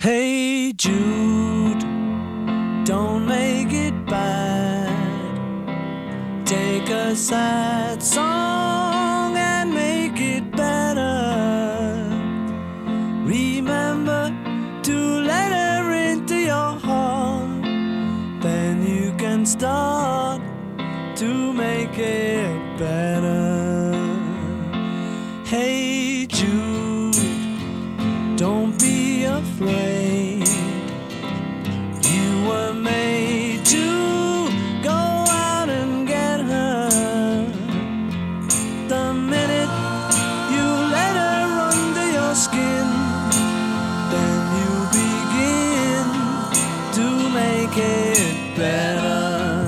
Hey Jude, don't make it bad. Take a sad song and make it better. Remember to let her into your heart. Then you can start to make it better. Hey Jude, don't be afraid. You were made to go out and get her. The minute you let her under your skin, then you begin to make it better.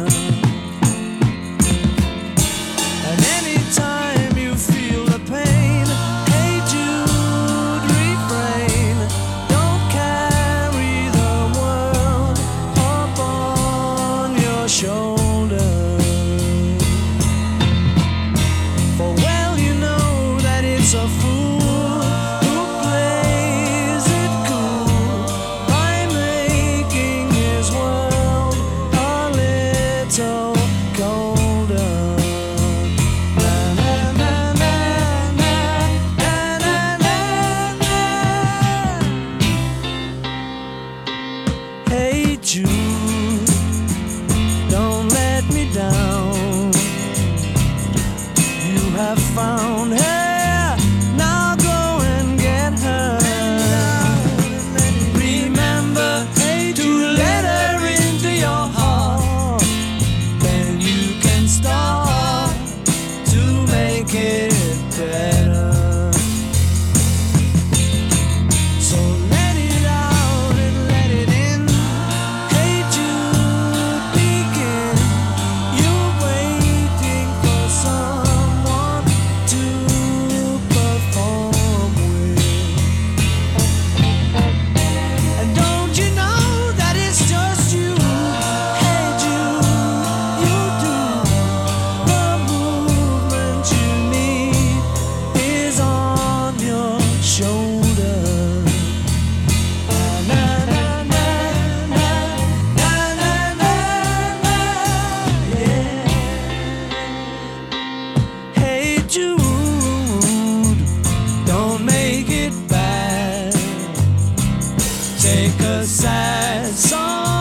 And anytime you feel the pain, hey Jude, refrain. Don't carry the world up on your shoulder. For well you know that it's a fool who plays it cool by making his world a little colder. Na, na, na, na, na, na, na, na. Hey Jude, don't let me down. You have found her, now go and get her. Remember to let her into your heart. Then you can start to make it better. So let it out and let it in. Hey Jude, begin. You're waiting for someone to perform with. And don't you know that it's just you? Hey Jude, you do. The movement you need is on your shoulder. Na, na, na, na, na, na, na, na, yeah. Hey Jude, don't make it bad. Take a sad song